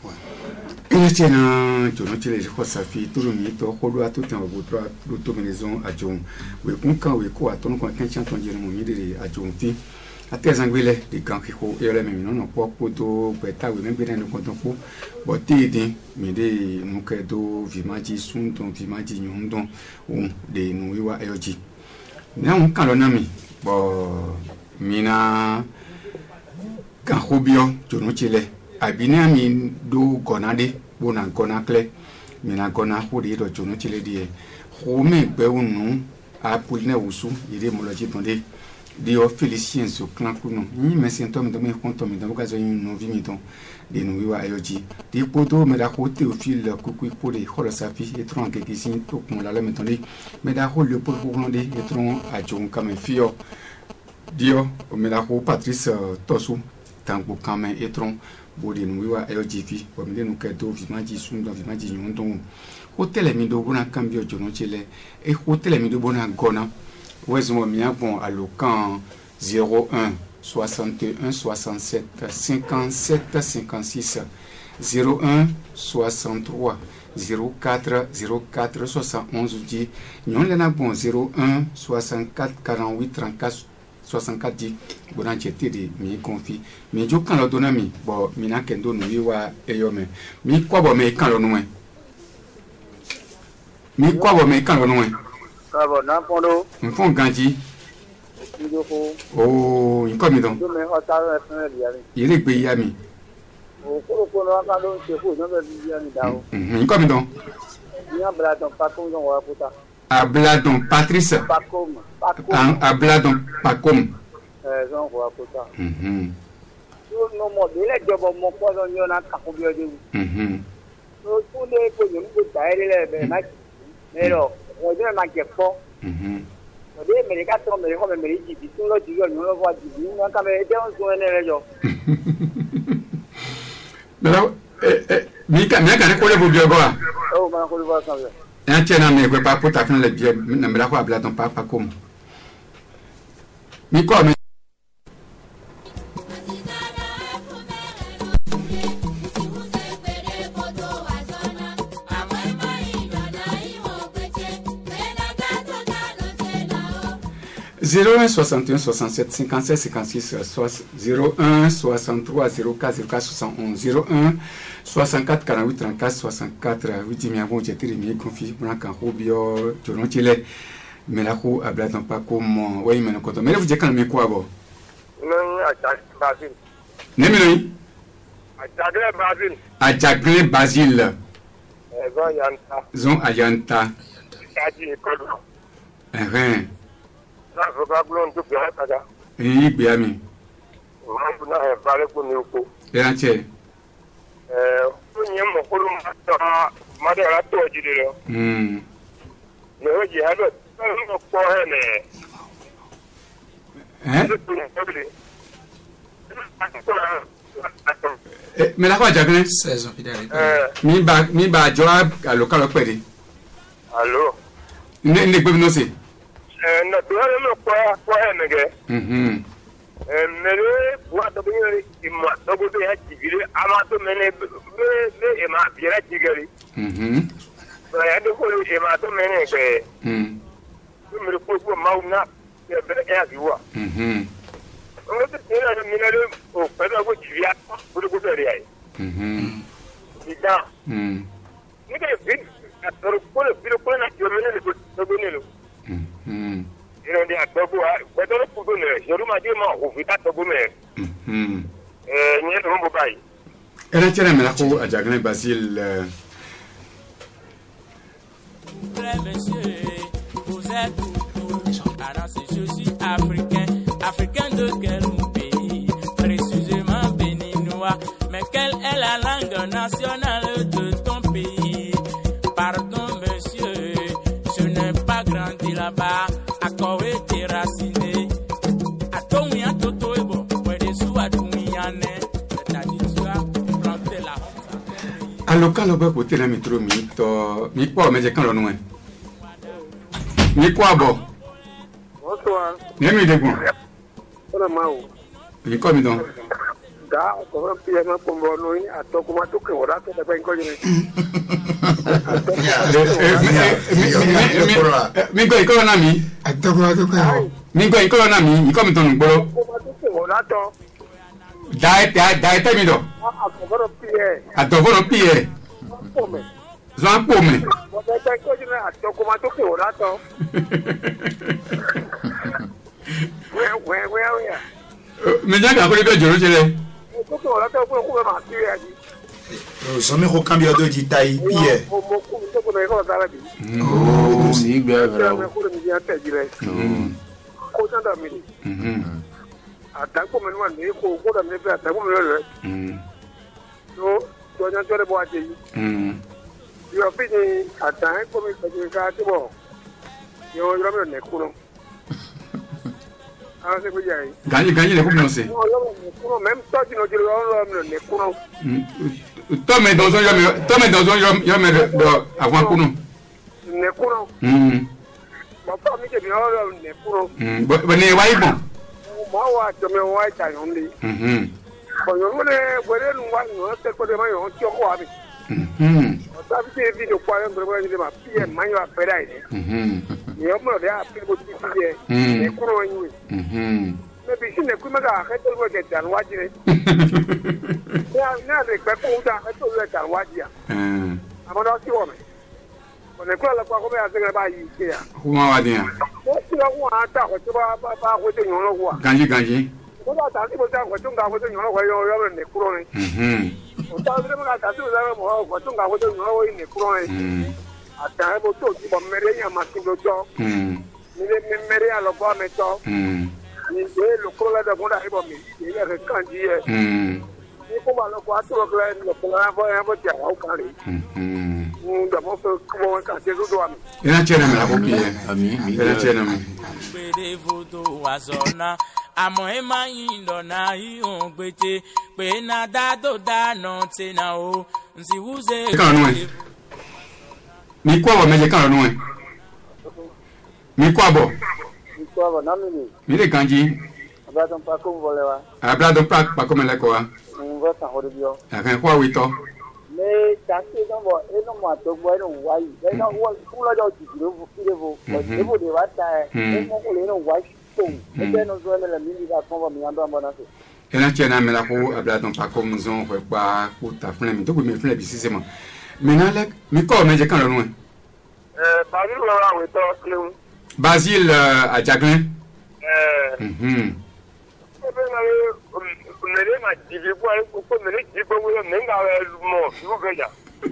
ina tena jono tele ko safi tulu mi to ko do atutan o botra do to maison ajon we kun kan we ko aton ko kan chan ton jere mo mi de ajon fi atezangbele de kan ko yele mi no po do beta we me be na ko ton ko bo ti din mi de nu ke do vimaji sun ton vimaji nyun don o de nu wiwa eoji na un kan lo na mi bo mina kan hobio jono tele abina mi do gonade bona gona kle mina gona hodi do jono tele die ho me gbe unu a puline wusu ire moloji tonde di o félicien so clan kuno ni me sentom do me konto mi do kazo yin no vi mi ton de no wiwa ayoji di poto me da hote o fil kuku pole holo safi e tron ke kisin to kun la le metonde me da holo po konde e tron a jon kame fio dio o me da ho Patrice Tosu tango kame e tron bodi no wiwa ayoji o me de no ke do vimaji sun do vimaji nyon ton hotel mi do bona cambio jono chele e hotel mi do bona gona Ouezmo mien bon à l'ocan 01 61 67 57 56 01 63 04 04 71 dit non le na bon 01 64 48 34 64 dit bon chete de mi confi mi jo kan lo dona mi bo mi na kendo no wiwa eyome mi kwa bo me kan lo no mi kwa bo me kan lo no Bravo, non, Pondo. Un fond ganji. Oh, il comme donc. Il est payé à mi. Il comme donc. Abladon Patrice. Abladon Pacom. On dirait ma guepo. On dirait mais les gars sont mais comme mais ils disent tout le jour nous le voit dit nous quand même était on soin les gens. Mais là mais quand ko le bo bio ba. Oh ma ko le voit ça. Un tiens na me ko pa pota fin le bien na me la ko abla ton papa comme. Mi ko me 01 61 67 57 56 01 63 04 04 71 01 64 48 34 64 witimi bon jetiri mi confi mon kan hobio jonontile melako ablaton pa comme way men ko to mele fuje kan mi ko abo non Basil nemino Ajagle Basil zon ayanta Kaji Kodo na foga glon to bia taga igbe ami mambu na he bare ko ni ko eranche onye mo ko ma de ra to jide lo no ji ha do no ko he ne me la ko Ajagle 16 ans pidare mi ba jo alokalo pede allo ne gbe no se na to he no ko he ne ge mere wa to bi ma to go ya jigire ama to mene be e ma bira jigire ya do ko e ma to mene ke mere ko mauna ya be ya biwa on te tira minere o peda go jivia ko go be ai ida ni ke bi atoro ko le bi ko na jo mene le to go ne lo ino dia togo ko to ko do ne yoru ma je ma ho vita togo me ni no mo bai era chere me la ko Ajagle Basil vous êtes alors je suis africain de quel pays précisément béninois mais quelle est la langue nationale de ton pays pardon monsieur je n'ai pas grandi là-bas alokalo be ko tele mitro mi to mi po me je kan lo nu e mi ko abo ne mi de gun ona mau mi ko mi don da ko ro pie ma ko mo no ni atoko ma to ke ora to da ko ni mi go iko na mi atoko ko mi go iko na mi ko mi ton gboro ko ma to ke ora to dai te mi do atoko pie zan po me mo da ko ni atoko ma to ke ora to we me ja ka ko le joro jele ko ko ora to ko ma ti ya ji some ko cambio do di tai pie mo ko ko me ko da bi ni gbe bra ko mi ya te jire ko ta da mi atako me no ni ko da me be atako me le no to nya to le bo ate yo fi ni atan ko mi pe ka ti bo yo me ne ku no ah se ko jai ganyi le ko no se no même toi tu no jiro lo ne ku no to me do yo me do avant ku no ne ku no ba pa mi ke bi lo ne ku no bo ne wa ibo ma wa to me wa ta yo ndi ko yo ne gwere nu wa no te ko de ma yo ti ko abi o ta bi te video kwa yo ngre ni ma pie ma yo apera ide yo mo de a pe bo ti pie ne ku no yin me bi sin ne ku ma ga ka to go de dan wa jire ya na de pe ko da ka to le dan wa jia amado ti wo me o ne ku la kwa ko me a se ba yi ke ya kuma wa dia ko ti la wa ta ko ti ba ko te nyo lo wa ganyi ko da ta ti bo ta ko tunga ko te nyo lo wa yo ne ku no ni o ta bi ma ga ta ti la mo ko tunga ko te nyo lo wa ni ku no ni ata bo to ti bo mere ya ma ti lo jo ni le mere ya lo ba me to ni de lo ko la da mo da ibo mi ni ya ke kan ji e ni ko ba lo ko ato lo lo ko la bo ti a wa kan ri da mo so ko ka te do ami ina chere me la ko pie ami ina chere me gbede voto wazona amo ema yindo na ion gbete pe na dado da no te na o nsi wuze mi ko abo me je kan lo nu e mi ko abo na mi le kanji abadon pa ko volewa abladon pa ko me le ko wa ngo ta hori bio akan ko wi to me ta ti no mo e no ma to gbo no wa yi e no wo ku lo jo ti ro fu le vo o de bo de wa ta e mo ko le no wa pe ko e be no zo le mi ga ko mi ando mo na so ena chena mela ko abla don pa comme zon ko pa ko ta flen mi to ko mi flen bi sisema menale mi ko me je kan lo nu Basile la we to clean. Basile à Jaglin Mene ma divi ko mene dipo wo menga mo yu geja.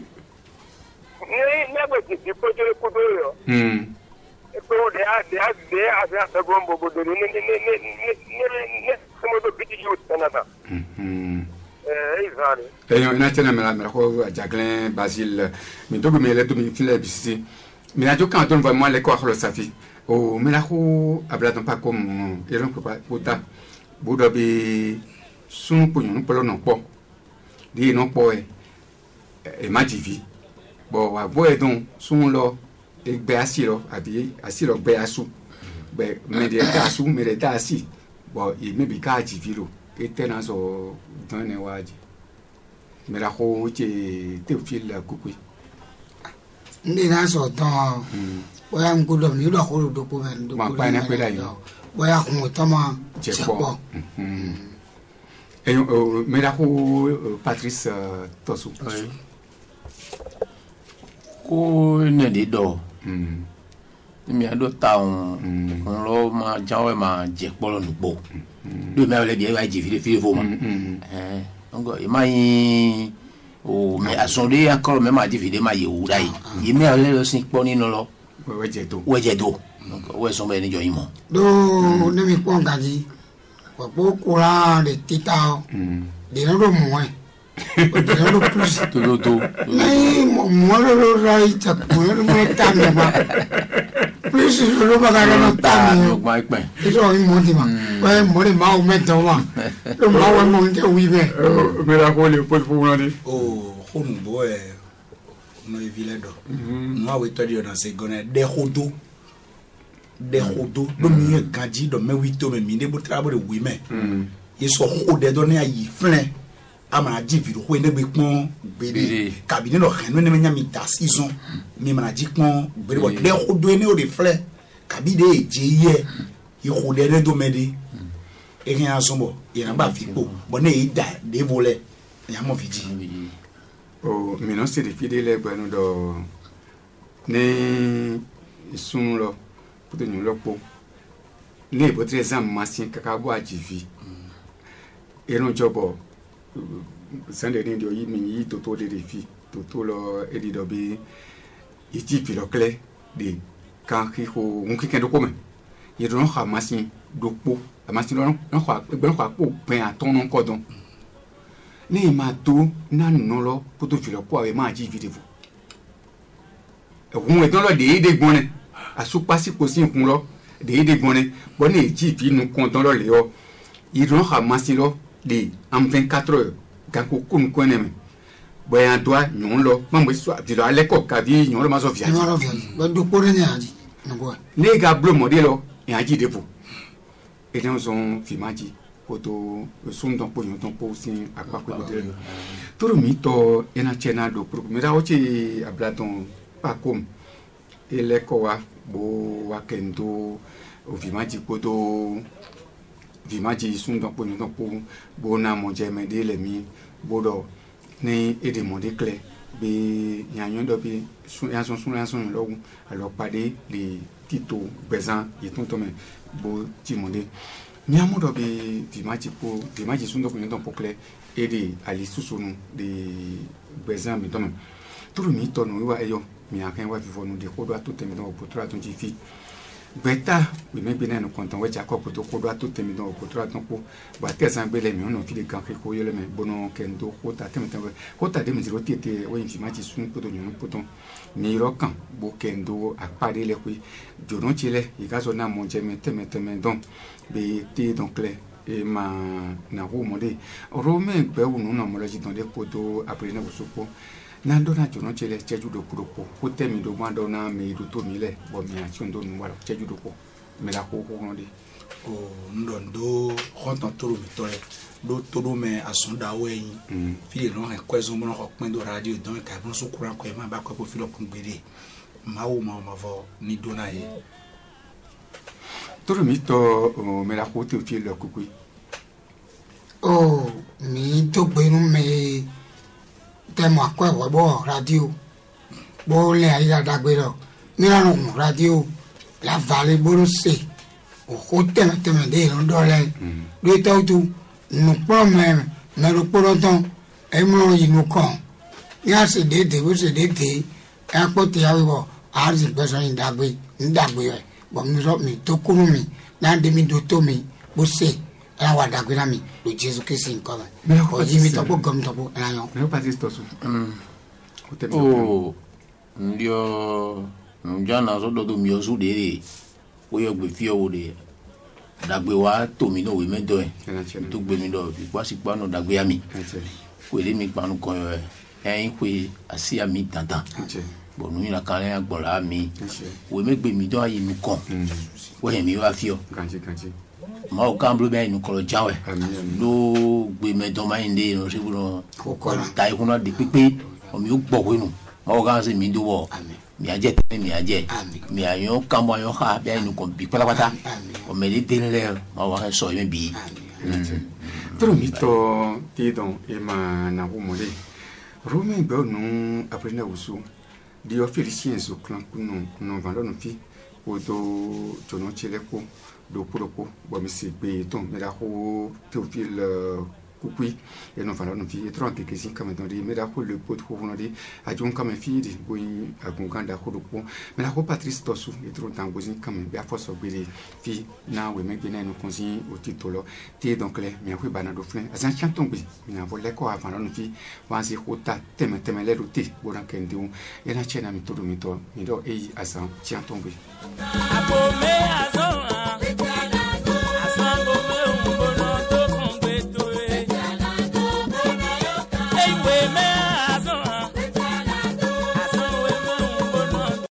Ne ba ti ko jere ko do yo. Ko de a sa gombo bo do ne mo do biti yu tanata. Izari. Eyo ina tena mela ko à Jaglin Basile mi to ko me le to mi flen bi sisi. Mais là, quand on voit moi les corps le safi, oh, mais là, on a pas comme et donc pas autant. Boudobi, son pour nous pour le non pas. Dis non pas et ma divi. Bon, à voir donc son là et béassi là, assis là béassou. Ben, mais des assis, mais des assis. Bon, il me bika divi là. Et tenant so dans les wadi. Mais là, on est théophile la coucou. Ndi na so ton boya ngudo mi do ko do ko men do ko na pela yo boya ko tama chepo et mais là Patrice Tosu ko ne di do mi ado taun on lo ma jawe ma je polo nupo do me le bi wa ji fi fo ma ngo imai o mais à son dé encore même à diviser ma yeudai il met le 5 poni no lo wejedo donc ouais son ben jo imo do ne mi pon gaji po ko la de tita de no mo de no plus todo nei mo lo rai ta ko mo ta me ma plus lo ba ga no ta me ma pe eso mo di ma ouais mo le ma o me do ma lo ma wa mo de wi be mais là ko le pour vous demander Honu boy no viledo no we to dio na se gona de hodo do mi gaji do me wito me mi ne bo trabo de women yeso hode do na yi flen ama ji viru ho ne be pon gbede kabine no hanu ne nya mi ta season mi ma ji pon gbede bo de hodo ne o de flen kabide je ye yi hode ne do me de e kin asombo e na ba fi po bo ne e da de vole ya mo fiji oh mais non c'est des filles les ben do ne sun lo pour nous lo po ne bo tre zam masin kaka bo ajivi et non jobo sande ni do yi mi yi toto de fi toto lo e di do bi iti pi lo clé de kan ki ko un ki ken do ko me ye do no ha masin do po masin lo no ha egbe ko po pen aton no ko don ni ma to na no lo poto fi lo po e ma ji video e won e don lo de gbon asu pasi ko si kun lo de gbon bo ni ji fi nu kon don lo le o i ron ha masin lo de am 24 heures ga ko kun ko ne me bo ya do nyon lo ma mo so di lo ale ko ka bi nyon lo ma so fi aji bo do ko ne aji ngo ne ga blo modelo e aji de vo e don son fi maji poto sun don po yon don po sin akwa ko de toro mi to ena chena do pro mi ra ochi ablaton pa kom ele ko wa bo wa kendo o vimaji poto vimaji sun don po yon don po bo na mo je me de le mi bo do ni e de mo de clé be yanyon do bi sun lo alors pade les tito bezan et tonto me bo ti mo de ni amudo be dimaji sundo ko ndon pokle e de ali susunu de bezan mi dom turu mi to no wa eyo mi akan wa vivo no de ko do ato temi don potra ton ji fi beta we me bina no konton we jacob to ko do ato temi don potra ton ko ba tesan gbele mi no fi de kan ko yele me bono kendo ko ta temi tan ko ta de mi zero tete we informati sun ko do nyon poton ni ro kan bo kendo apare le ko jono chile igazo na mo je me temi don be te donc les et ma na ro monde romain be unu na mo le jiton de poto après na bosopo na ndo na jono chele cheju do kuropo ko temi do mando na me do to mi le bo mi action do nu wala cheju do ko me la ko ngode o ndo honton toro mi tore do todo me asonda we fi no e kwezo mo no ko pin do radio don ka bon so kuran ko e ma ba ko fi lo kun gbere ma wo ma vo ni do na ye Todo mito me la route au fil de coucou. Oh, mi to gbenu me temo akwa bo radio. Bo le aida dagbero. Mi la no radio. La vallée borosé. O hote me de no dole. Do tautu no problem me ro poroton e mo inu kon. Ya se de wo se de e apote awo arzi person ndagbe e. Bo mi ro mi to kunu mi na de mi do to mi bo se la wa dagbe na mi lo Jesu Christ nko ba. O yi mi to bo gom to bo na yo. Me pas to su. Oh, ndio njana so do mi osu de o yo gbe fi owo de dagbe wa to mi no we medo e to gbe mi do bi pa si pa no dagbe ya mi ko le mi pa no ko e kwe asi ami tantan bo nu ila kan le agbola mi we me gbe mi do ayi mi kon we mi wa fi o Kanji. ma o kan blo be nu ko jawe lo gbe me do ma inde no se bu no ko ta iku no de pepe o mi o gbo we nu ma o kan se mi do wo mi aje te mi aje mi ayo kambo ayo ha be inu kon bi pata o me de tenle ma wa so me bi Todo mito ti don e ma na wo mo le. Rumi go no après na usu. Di officien so clan kuno no vando no fi o do jono chileko do puroko bo mi si be ton me da ho Théophile Kukui et non vando no fi e tron ke sin comme dans me da ho le pot ho no di a jon comme fi di bo a gonganda ho do ko me da ho Patrice Tosu e tron tan bo sin comme be a force be fi na we me gena no konsin o titolo ti donc le mi ho bana do flen azan chanton be mi na volle ko avant no fi wansi hota teme le route bo ran kendu e na chena mi todo mi do e azan chanton be.